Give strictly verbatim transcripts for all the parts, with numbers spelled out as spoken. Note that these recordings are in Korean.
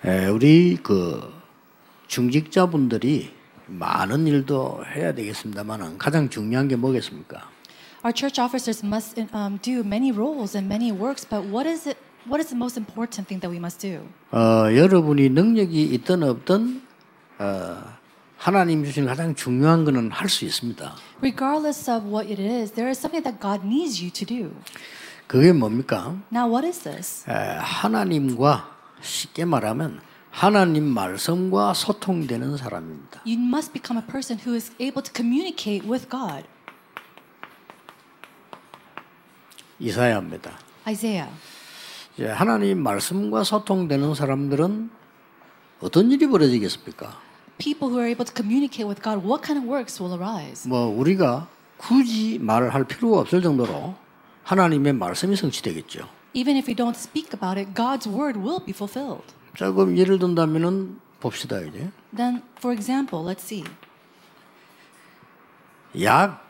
에, 우리 그 중직자분들이 많은 일도 해야 되겠습니다만은 가장 중요한 게 뭐겠습니까? Our church officers must um, do many roles and many works, but what is it? What is the most important thing that we must do? 어, 여러분이 능력이 있든 없든 어, 하나님 주신 가장 중요한 거는 할 수 있습니다. Regardless of what it is, there is something that God needs you to do. 그게 뭡니까? Now, what is this? 에, 하나님과 쉽게 말하면 하나님 말씀과 소통되는 사람입니다. You must become a person who is able to communicate with God. 이사야입니다. Isaiah. 이제 하나님 말씀과 소통되는 사람들은 어떤 일이 벌어지겠습니까? People who are able to communicate with God, what kind of works will arise? 뭐 우리가 굳이 말을 할 필요가 없을 정도로 하나님의 말씀이 성취되겠죠. Even if we don't speak about it, God's word will be fulfilled. 자, 그럼 예를 든다면은 봅시다 이제. Then, for example, let's see. 약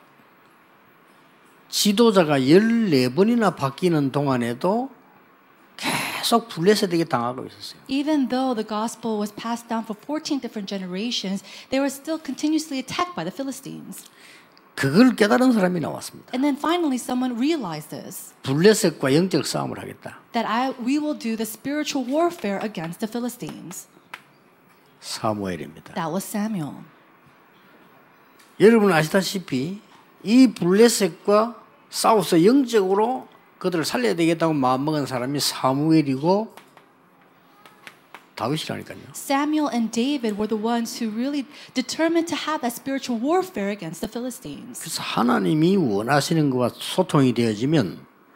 지도자가 열네 번이나 바뀌는 동안에도 계속 블레셋에게 당하고 있었어요. Even though the gospel was passed down for fourteen different generations, they were still continuously attacked by the Philistines. 그걸 깨달은 사람이 나왔습니다. And then finally someone realized this. 블레셋과 영적 싸움을 하겠다. That I, we will do the spiritual warfare against the Philistines. 사무엘입니다. That was Samuel. 여러분 아시다시피 이 블레셋과 싸워서 영적으로 그들을 살려야 되겠다고 마음먹은 사람이 사무엘이고 다윗이라니까요. Samuel and David were the ones who really determined to have that spiritual warfare against the Philistines. 그래서 하나님이 원하시는 것과 소통이 되어지면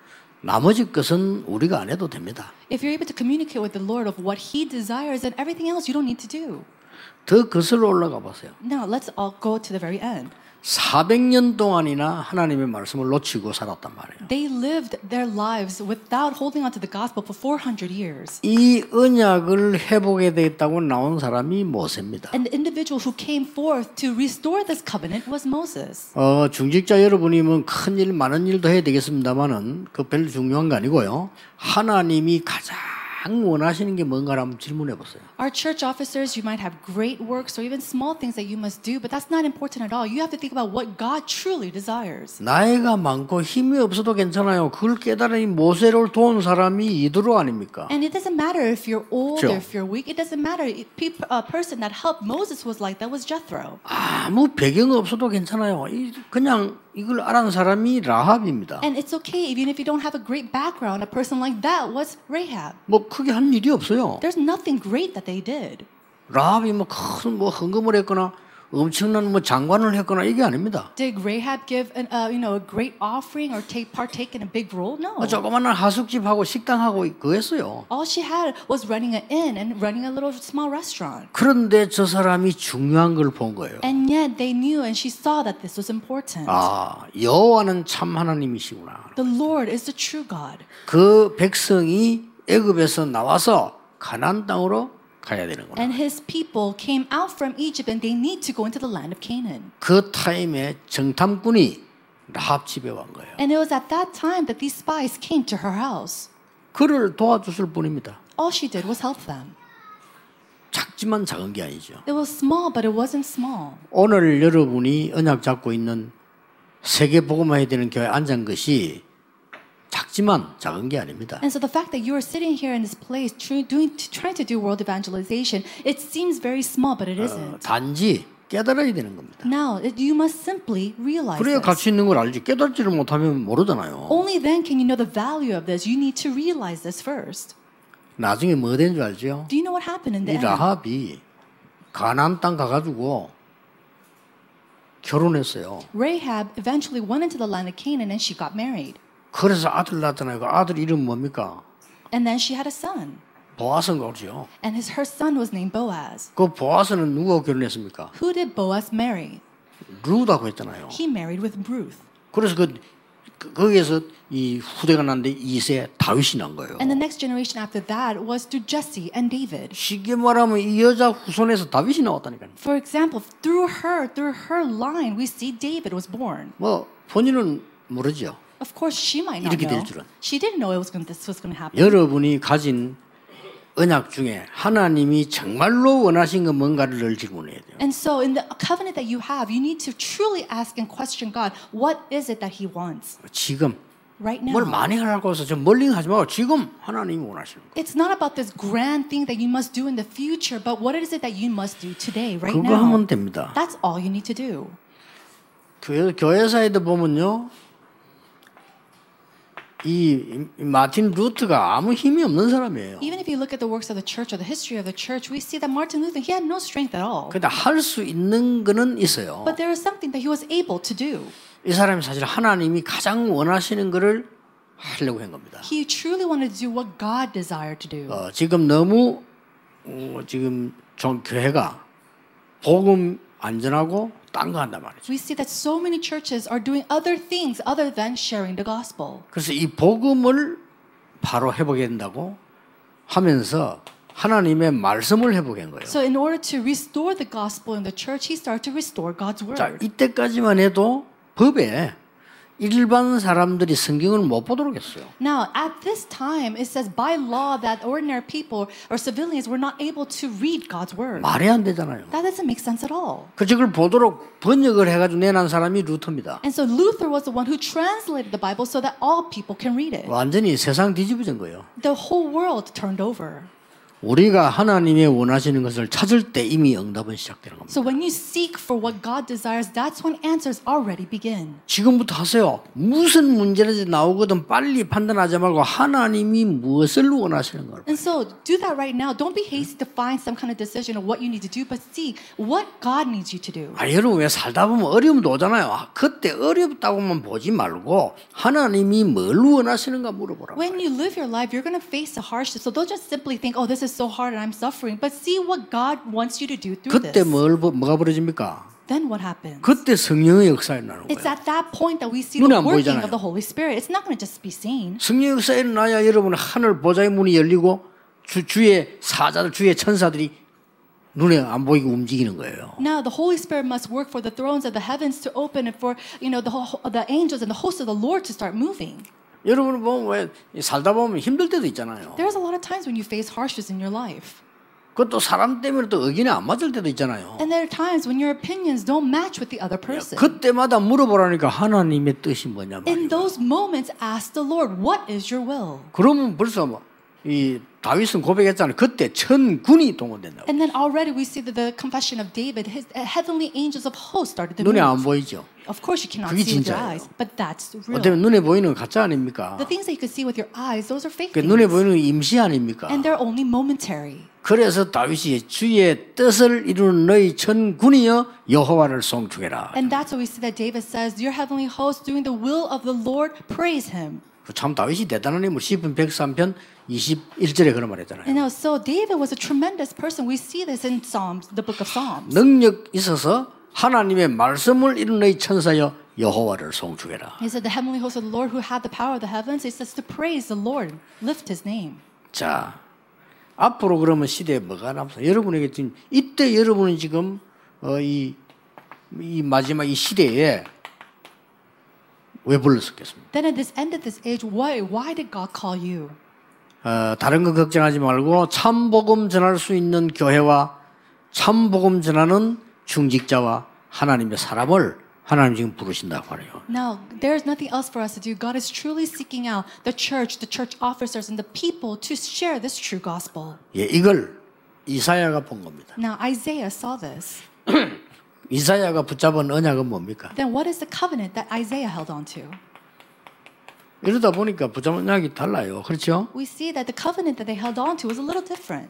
나머지 것은 우리가 안 해도 됩니다. If you're able to communicate with the Lord of what He desires, then everything else you don't need to do. 더 거슬러 올라가 보세요. Now let's all go to the very end. 사백 년 동안이나 하나님의 말씀을 놓치고 살았단 말이에요. They lived their lives without holding on to the gospel for four hundred years. 이 언약을 회복해야 되겠다고 나온 사람이 모세입니다. And the individual who came forth to restore this covenant was Moses. 어, 중직자 여러분이면 큰 일, 많은 일도 해야 되겠습니다만은 그 별로 중요한 거 아니고요. 하나님이 가장 원하시는 게 뭔가를 한번 질문해 보세요. Our church officers, you might have great works or even small things that you must do, but that's not important at all. You have to think about what God truly desires. 나이가 많고 힘이 없어도 괜찮아요. 그걸 깨달으니 모세를 도운 사람이 이드로 아닙니까? And it doesn't matter if you're old 그렇죠? or if you're weak. It doesn't matter. A person that helped Moses was like that was Jethro. 아무 배경 없어도 괜찮아요. 그냥 이걸 알아는 사람이 라합입니다. And it's okay even if you don't have a great background. A person like that was Rahab. 뭐 크게 한 일이 없어요. There's nothing great that they did. 라합이 뭐 큰 뭐 헌금을 했거나 엄청난 뭐 장관을 했거나 이게 아닙니다. Did Rahab give an, uh, you know, a great offering or take partake in a big role? No. 뭐 조그마한 하숙집하고 식당하고 그거 했어요. All she had was running an inn and running a little small restaurant. 그런데 저 사람이 중요한 걸 본 거예요. And yet they knew and she saw that this was important. 아, 여호와는 참 하나님이시구나. The Lord is the true God. 그 백성이 애굽에서 나와서 가나안 땅으로 가야 되는구나. And his people came out from Egypt and they need to go into the land of Canaan. 그 타임에 정탐꾼이 라합 집에 온 거예요. And it was at that time that these spies came to her house. 그를 도와줬을 뿐입니다. All she did was help them. 작지만 작은 게 아니죠. It was small, but it wasn't small. 오늘 여러분이 언약 잡고 있는 세계 복음화 해야 되는 교회에 앉은 것이 작지만 작은 게 아닙니다. And so the fact that you are sitting here in this place doing, trying to do world evangelization, it seems very small, but it 어, isn't. 단지 깨달아야 되는 겁니다. Now, you must simply realize 그래야 this. 가치 있는 걸 알지. 깨달지를 못하면 모르잖아요. Only then can you know the value of this. You need to realize this first. 나중에 뭐 된 줄 알죠? Do you know what happened in the 이 end? 라합이 가나안 땅 가가지고 결혼했어요. Rahab eventually went into the land of Canaan and she got married. 그래서 아들 낳았잖아요. 그 아들 이름 뭡니까? And then she had a son. 보아스인가 그러죠. And his, her son was named Boaz. 그 보아스는 누구하고 결혼했습니까? Who did Boaz marry? 루다고 했잖아요. He married with Ruth. 그래서 그 그- 거기에서 이 후대가 났는데 이 세 다윗이 난 거예요. And the next generation after that was through Jesse and David. 쉽게 말하면 이 여자 후손에서 다윗이 나왔다니까요. For example, through her, through her line, we see David was born. 뭐 본인은 모르죠. Of course, she might not 이렇게 될 know. 줄은. She didn't know it was going, this was going to happen. 여러분이 가진 언약 중에 하나님이 정말로 원하신 건 뭔가를 늘 질문해야 돼요. And so in the covenant that you have, you need to truly ask and question God, what is it that He wants 지금 right now? 뭘 많이 하려고 해서 좀 멀리 하지 말고 지금 하나님이 원하시는 거. It's not about this grand thing that you must do in the future, but what is it that you must do today, right 그거 now? 하면 됩니다. That's all you need to do. 교회, 교회사에도 보면요. 이, 이 마틴 루트가 아무 힘이 없는 사람이에요. Even if you look at the works of the church or the history of the church, we see that Martin Luther, he had no strength at all. 근데 할 수 있는 거는 있어요. But there is something that he was able to do. 이 사람이 사실 하나님이 가장 원하시는 거를 하려고 한 겁니다. He truly wanted to do what God desired to do. 어, 지금 너무 어, 지금 좀 교회가 복음 안전하고 딴 거 한단 말이죠. We see that so many churches are doing other things other than sharing the gospel. 그래서 이 복음을 바로 회복해야 된다고 하면서 하나님의 말씀을 회복한 거예요. So in order to restore the gospel in the church, he started to restore God's word. 자, 이때까지만 해도 법에 일반 사람들이 성경을 못 보도록 했어요. Now, at this time, it says by law that ordinary people or civilians were not able to read God's word. 말이 안 되잖아요. That doesn't make sense at all. 그래서 그걸 보도록 번역을 해가지고 내놓은 사람이 루터입니다. And so Luther was the one who translated the Bible so that all people can read it. 완전히 세상 뒤집어진 거예요. The whole world turned over. 우리가 하나님의 원하시는 것을 찾을 때 이미 응답은 시작되는 겁니다. So when you seek for what God desires, that's when answers already begin. 지금부터 하세요. 무슨 문제든지 나오거든 빨리 판단하지 말고 하나님이 무엇을 원하시는 걸. And so do that right now. Don't be hasty to find some kind of decision of what you need to do, but see what God needs you to do. 아, 여러분 왜 살다 보면 어려움도 오잖아요. 아, 그때 어렵다고만 보지 말고 하나님이 뭘 원하시는가 물어보라고. When you live your life, you're going to face the hardship. So don't just simply think, oh, this is so hard and I'm suffering, but see what God wants you to do through 그때 this. 뭘 뭐가 벌어집니까? Then what happens? 그때 성령의 역사가 일어나는 It's 거예요. at that point that we see 눈에 the 안 working 보이잖아요. of the Holy Spirit. It's not going to just be seen. 성령의 역사가 일어나야 여러분 하늘 보좌의 문이 열리고 주, 주의 사자들 주의 천사들이 눈에 안 보이고 움직이는 거예요. Now the Holy Spirit must work for the thrones of the heavens to open and for you know the whole, the angels and the hosts of the Lord to start moving. 여러분 보면 왜 살다 보면 힘들 때도 있잖아요. There's a lot of times when you face hardships in your life. 그것도 사람 때문에 또 의견이 안 맞을 때도 있잖아요. And there are times when your opinions don't match with the other person. 그때마다 물어보라니까 하나님의 뜻이 뭐냐 In 말이에요. those moments, ask the Lord, what is your will? 그러면 벌써 뭐 이 다윗은 고백했잖아요. 그때 천군이 동원된다고. And then already we see that the confession of David, his heavenly angels of hosts started to 눈에 안 move. 보이죠. Of course you cannot 그게 see with your 진짜예요. eyes, but that's real. 어때면 눈에 보이는 건 가짜 아닙니까? The things that you can see with your eyes, those are fake 그 things. 눈에 보이는 건 임시 아닙니까? And they're only momentary. 그래서 다윗이 주의 뜻을 이루는 너희 천군이여 여호와를 송축해라. And that's what we see that David says, your heavenly hosts doing the will of the Lord, praise him. 참 다윗이 대단한 인물. 시편 백삼 편 이십일 절에 그런 말 했잖아요. And now, so David was a tremendous person. We see this in Psalms, the book of Psalms. 능력 있어서 하나님의 말씀을 이루는 너희 천사여 여호와를 송축해라. He said, the heavenly hosts of the Lord who had the power of the heavens, he says to praise the Lord, lift his name. 자, 앞으로 그러면 시대에 뭐가 남았어? 여러분에게 지금 이때 여러분은 지금 어, 이, 이 마지막 이 시대에 왜 불렀었겠습니까? Then at this end of this age, why, why did God call you? 어, 다른 거 걱정하지 말고 참복음 전할 수 있는 교회와 참복음 전하는 중직자와 하나님의 사람을 하나님 지금 부르신다고 말해요. Now, there's nothing else for us to do. God is truly seeking out the church, the church officers, and the people to share this true gospel. 예, 이걸 이사야가 본 겁니다. Now, Isaiah saw this. 이사야가 붙잡은 언약은 뭡니까? Then what is the covenant that Isaiah held on to? 이러다 보니까 붙잡은 언약이 달라요. 그렇죠? We see that the covenant that they held on to was a little different.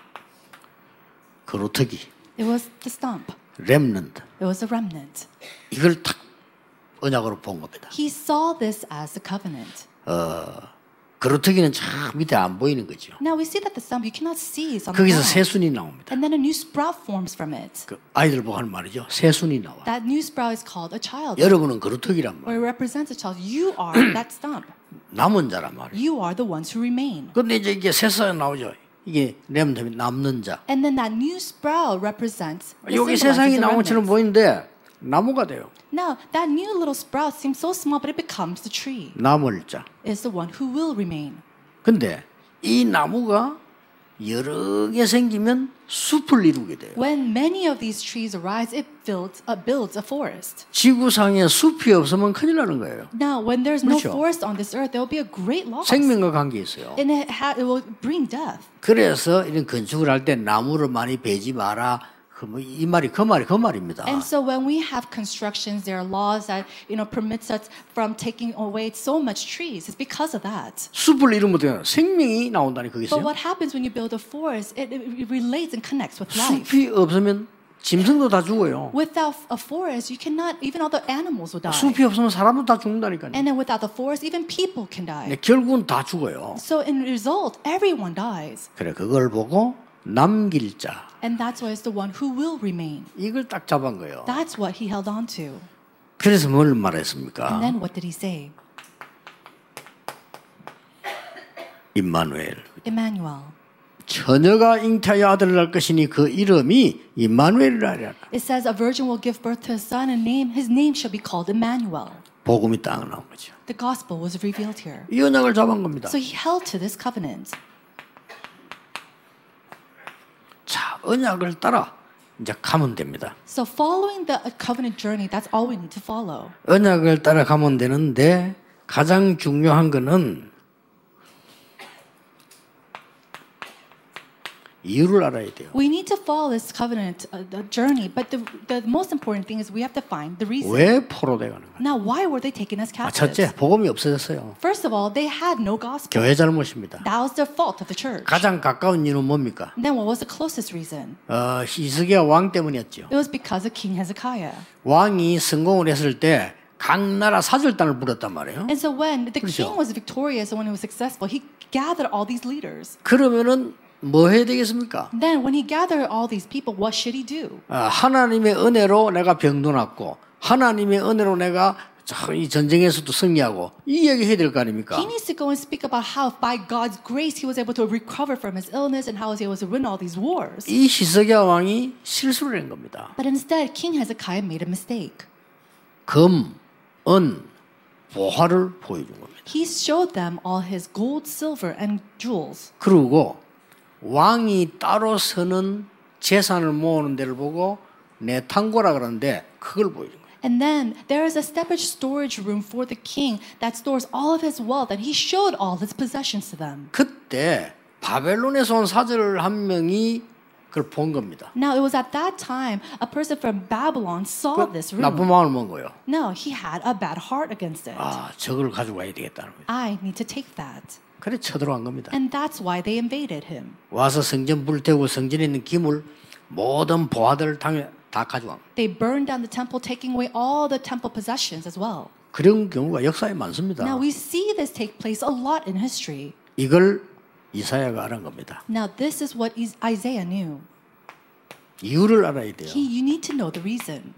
그루터기, It was the stump. 렘넌트. It was a remnant. 이걸 딱 언약으로 본 겁니다. He saw this as a covenant. 그루터기는 저 밑에 안 보이는 거죠. Now we see that the stump, you cannot see it's on the 거기서 ground. 새순이 나옵니다. And then a new sprout forms from it. 그 아이들 보고 하는 말이죠. 새순이 나와. That new sprout is called a child. 여러분은 그루터기란 Or 말이에요. it represents a child. You are that stump. 남은 자란 말이에요. You are the ones who remain. 근데 이제 이게 새싹이 나오죠. 이게 렘넌트 남는 자. And then that new sprout represents the 여기 symbolizes 세상이 the 나온 것처럼 remnants. 보이는데 나무가 돼요. Now, that new little sprout seems so small, but it becomes the tree. 남을 자. Is the one who will remain. 근데 이 나무가 여러 개 생기면 숲을 이루게 돼요. When many of these trees arise, it builds, uh, builds a forest. 지구상에 숲이 없으면 큰일 나는 거예요. Now, when there's no 그렇죠. forest on this earth, there will be a great loss. 생명과 관계 있어요. And it, ha- it will bring death. 그래서 이런 건축을 할 때 나무를 많이 베지 마라. 그 뭐 이 말이 그 말이 그 말입니다. And so when we have constructions, there are laws that, you know, permits us from taking away so much trees. It's because of that. 숲을 이루면 돼요. 생명이 나온다니 그게 But 있어요. what happens when you build a forest? It, it relates and connects with life. 숲이 없으면 짐승도 다 죽어요. Without a forest, you cannot, even all the animals will die. 숲이 없으면 사람도 다 죽는다니까요. And then without the forest, even people can die. 네, 결국은 다 죽어요. So in result, everyone dies. 그래 그걸 보고 남길 자 And that's why it's the one who will remain. 이걸 딱 잡은 거예요. That's what he held on to. 그래서 뭘 And 말했습니까? then what did he say? 임마누엘. Emmanuel. 처녀가 잉태하여 아들을 낳을 것이니 그 이름이 임마누엘이라 하리라. It says a virgin will give birth to a son and name his name shall be called Emmanuel. 복음이 딱 나온 거죠. The gospel was revealed here. 이 언약을 잡은 겁니다. So he held to this covenant. 자, 언약을 따라 이제 가면 됩니다. So following the covenant journey, that's all we need to follow. 언약을 따라 가면 되는데 가장 중요한 거는 이유를 알아야 돼요. We need to follow this covenant uh, the journey, but the, the most important thing is we have to find the reason. 왜 포로돼 가는 거예요? Now, why were they taken as 아, captives? 첫째, 복음이 없어졌어요. First of all, they had no gospel. 교회 잘못입니다. That was the fault of the church. 가장 가까운 이유는 뭡니까? And then what was the closest reason? 어, 히스기야 왕 때문이었죠. It was because of King Hezekiah. 왕이 성공을 했을 때 각 나라 사절단을 불렀단 말이에요. And so when the 그렇죠. king was victorious and when he was successful, he gathered all these leaders. 그러면은 뭐 해야 되겠습니까? Then when he gathered all these people, what should he do? 아, 하나님의 은혜로 내가 병도 낫고 하나님의 은혜로 내가 이 전쟁에서도 승리하고 이 얘기 해야 될 거 아닙니까? He needs to go and speak about how by God's grace he was able to recover from his illness and how he was able to win all these wars. 이 히스기야 왕이 실수를 한 겁니다. But instead, King Hezekiah made a mistake. 금, 은, 보화를 보여준 겁니다. He showed them all his gold, silver, and jewels. 그리고 왕이 따로 서는 재산을 모으는 데를 보고 내탕고라 그러는데 그걸 보여준 거예요. And then there is a separate storage room for the king that stores all of his wealth, and he showed all his possessions to them. 그때 바벨론에서 온 사절 한 명이 그걸 본 겁니다. Now, it was at that time a person from Babylon saw this 그 나쁜 room. 마음을 먹은 거예요. No, he had a bad heart against it. 아, 저걸 가지고 와야 되겠다는 거예요. I need to take that. 그래 쳐들어간 겁니다. And that's why they invaded him. 와서 성전 불태우고 성전에 있는 기물 모든 보화들을 당해 다 가져간 거예요. They burned down the temple, taking away all the temple possessions as well. 그런 경우가 역사에 많습니다. Now, we see this take place a lot in history. 이걸 이사야가 알은 겁니다. Now, this is what Is- Isaiah knew. 이유를 알아야 돼요. He, you need to know the reason.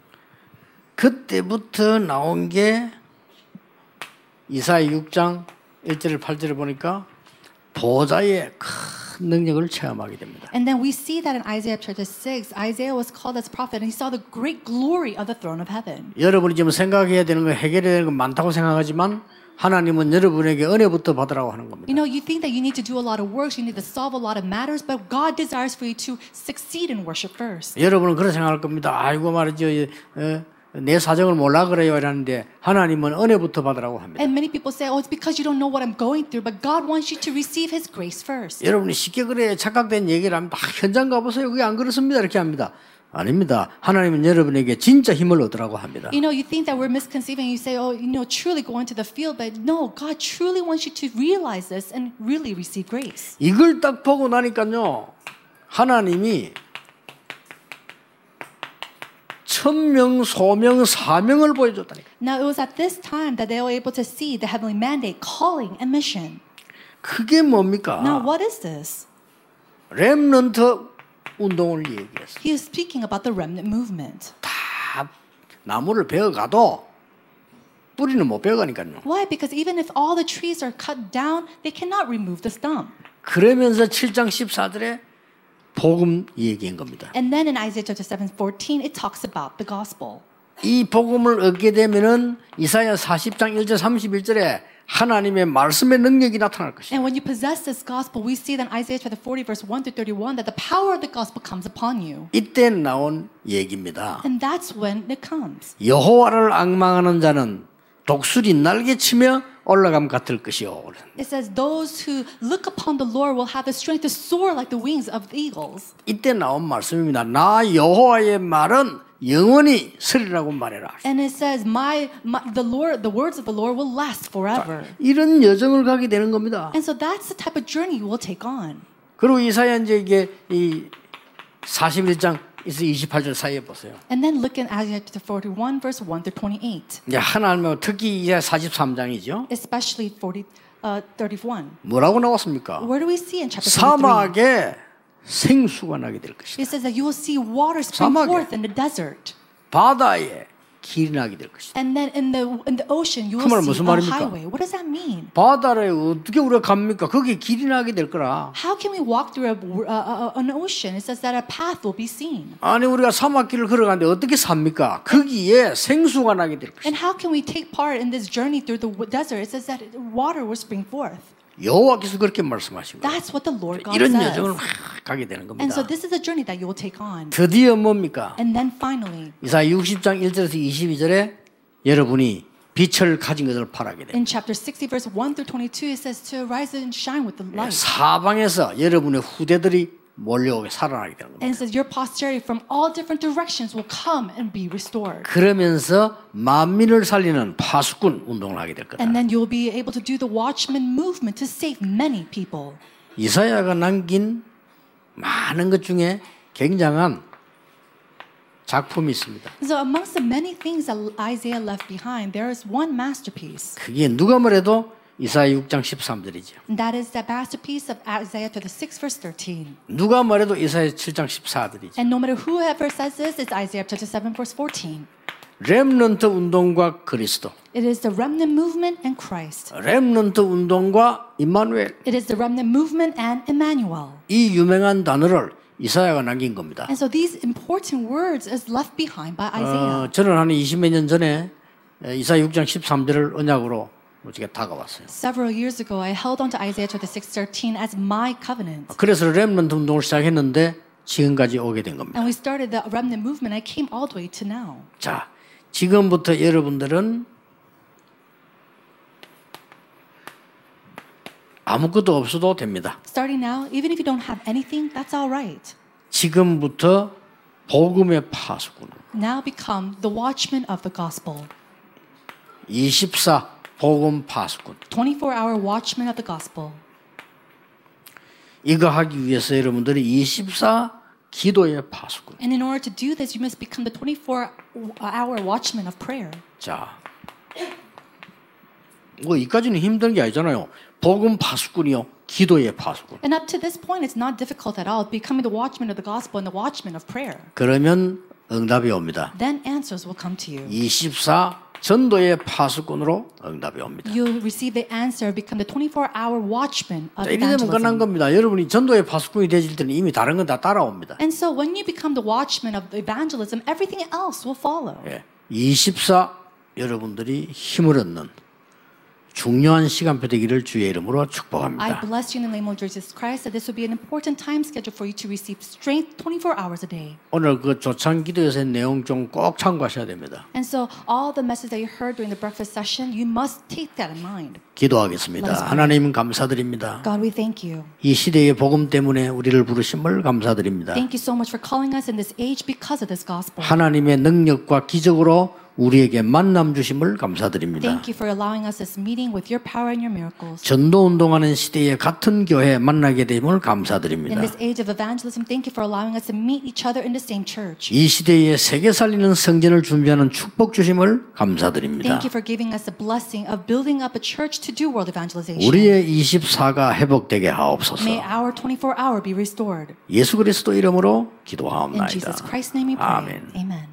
그때부터 나온 게 이사야 육 장 일 절 팔 절을 보니까 보좌의 큰 능력을 체험하게 됩니다. And then we see that in Isaiah chapter six, Isaiah was called as prophet and he saw the great glory of the throne of heaven. 여러분이 지금 생각해야 되는 거 해결해야 되는 거 많다고 생각하지만 하나님은 여러분에게 은혜부터 받으라고 하는 겁니다. You know, you think that you need to do a lot of works, you need to solve a lot of matters, but God desires for you to succeed in worship first. 여러분은 그렇게 생각할 겁니다. 아이고 말이죠. 에, 내 사정을 몰라 그래요 이러는데 하나님은 은혜부터 받으라고 합니다. And many people say, oh, it's because you don't know what I'm going through, but God wants you to receive His grace first. 여러분이 쉽게 그래 착각된 얘기를 하면 아, 현장 가보세요. 그게 안 그렇습니다. 이렇게 합니다. 아닙니다. 하나님은 여러분에게 진짜 힘을 얻으라고 합니다. You know, you think that we're misconceiving. You say, oh, you know, truly go into the field, but no, God truly wants you to realize this and really receive grace. 이걸 딱 보고 나니까요. 하나님이 천명, 소명, 사명을 보여줬다니까. Now, it was at this time that they were able to see the heavenly mandate, calling, and mission. 그게 뭡니까? Now, what is this? 렘넌트 운동을 얘기했어. He is speaking about the remnant movement. 다 나무를 베어가도 뿌리는 못 베어가니까요. Why? Because even if all the trees are cut down, they cannot remove the stump. 그러면서 칠 장 십사 절에 복음 얘기한 겁니다. And then in Isaiah chapter seven, fourteen, it talks about the gospel. 이 복음을 얻게 되면은 이사야 사십 장 일 절 삼십일 절에 하나님의 말씀의 능력이 나타날 것이다. And when you possess this gospel, we see that in Isaiah chapter forty, verse one through thirty-one, that the power of the gospel comes upon you. 이때 나온 얘기입니다. And that's when it comes. 여호와를 앙망하는 자는 독수리 날개치며 올라감 같을 것이요. It says, those who look upon the Lord will have the strength to soar like the wings of eagles. 이때 나온 말씀입니다. 나 여호와의 말은 영원히 서리라고 말해라. And it says, my, my the Lord, the words of the Lord will last forever. 이런 여정을 가게 되는 겁니다. And so that's the type of journey you will take on. 그리고 이사야 이제 이게 이 사십일 장 이십팔 절 사이에 보세요. And then look at Isaiah chapter forty-one, verse one through twenty-eight. 이제 하나님은 특히 이제 사십삼 장이죠. Especially forty, uh, thirty-one. 뭐라고 나왔습니까? Where do we see in chapter thirty-three? 사막에 생수가 나게 될 것이다. It says that you will see water spring 사막에. forth in the desert. 바다에 길이 나게 될 것이다. And then in the in the ocean you 그 will 말은 see 무슨 a 말입니까? highway. What does that mean? 바다에 어떻게 우리가 갑니까? 거기에 길이 나게 될 거라. How can we walk through a, uh, uh, an ocean? It says that a path will be seen. 아니 우리가 사막길을 걸어가는데 어떻게 삽니까? 거기에 생수가 나게 될 것이다. And how can we take part in this journey through the desert? It says that water will spring forth. 여호와께서 그렇게 말씀하신 거예요. That's what the Lord God 이런 says. 여정을 가게 되는 And so 겁니다. this is a journey that you will take on. 드디어 뭡니까? And then finally, 이사야 육십 장 일 절에서 이십이 절에 여러분이 빛을 가진 것을 바라게 됩니다. in chapter sixty, verse one through twenty-two, it says to arise and shine with the light. 사방에서 여러분의 후대들이 몰려오게 살아나게 되는 겁니다. And it says your posterity from all different directions will come and be restored. 그러면서 만민을 살리는 파수꾼 운동을 하게 될 거다. And then you'll be able to do the watchman movement to save many people. 이사야가 남긴 많은 것 중에 굉장한 작품이 있습니다. So amongst the many things that Isaiah left behind, there is one masterpiece. 그게 누가 뭐래도 이사야 육 장 십삼 절이죠. And that is the masterpiece of Isaiah chapter six, verse thirteen. 누가 뭐래도 이사야 칠 장 십사 절이죠. And no matter whoever says this, it's Isaiah chapter seven, verse fourteen. 렘넌트 운동과 그리스도, It is the remnant movement and Christ. 렘넌트 운동과 임마누엘, It is the remnant movement and Emmanuel. 이 유명한 단어를 이사야가 남긴 겁니다. And so these important words is left behind by Isaiah. 어, 저는 한 이십몇 년 전에 이사야 육 장 십삼 절을 언약으로 어떻게 다가왔어요. Several years ago, I held on to Isaiah chapter six, thirteen as my covenant. 그래서 렘넌트 운동을 시작했는데 지금까지 오게 된 겁니다. And we started the remnant movement. I came all the way to now. 자, 지금부터 여러분들은 아무것도 없어도 됩니다. Starting now, even if you don't have anything, that's all right. 지금부터 복음의 파수꾼. Now become the watchman of the gospel. 이십사 복음 파수꾼. twenty-four hour watchman of the gospel. 이거 하기 위해서 여러분들이 이십사 기도의 파수꾼. And in order to do this, you must become the twenty-four hour watchman of prayer. 자, 뭐 이까지는 힘든 게 아니잖아요. 복음 파수꾼이요, 기도의 파수꾼. And up to this point, it's not difficult at all, becoming the watchman of the gospel and the watchman of prayer. 그러면 응답이 옵니다. Then answers will come to you. 이십사 전도의 파수꾼으로 응답이 옵니다. You'll receive the answer, become the twenty-four hour watchman of 자, 이래 되면 끝난 evangelism. 겁니다. 여러분이 전도의 파수꾼이 되실 때는 이미 다른 건 다 따라옵니다. And so when you become the watchman of evangelism, everything else will follow. 예. 이십사 여러분들이 힘을 얻는 중요한 시간표 되기를 주의 이름으로 I 축복합니다. bless you in the name of Jesus Christ that this will be an important time schedule for you to receive strength twenty-four hours a day. 오늘 그 조찬 기도에서의 내용 좀 꼭 참고하셔야 됩니다. And so all the message that you heard during the breakfast session, you must take that in mind. 기도하겠습니다. 하나님 감사드립니다. God, we thank you. 이 시대의 복음 때문에 우리를 부르심을 감사드립니다. Thank you so much for calling us in this age because of this gospel. 하나님의 능력과 기적으로 우리에게 만남 주심을 감사드립니다. Thank you for allowing us this meeting with your power and your miracles. 전도 운동하는 시대에 같은 교회 만나게 됨을 In 감사드립니다. this age of evangelism, thank you for allowing us to meet each other in the same church. 이 시대에 세계 살리는 성전을 준비하는 축복 주심을 감사드립니다. Thank you for giving us the blessing of building up a church to do world evangelization. 우리의 이십사가 회복되게 May 하옵소서. our twenty-four hour be restored. 예수 그리스도 이름으로 In 기도하옵나이다. Jesus Christ's name we pray. 아멘. Amen.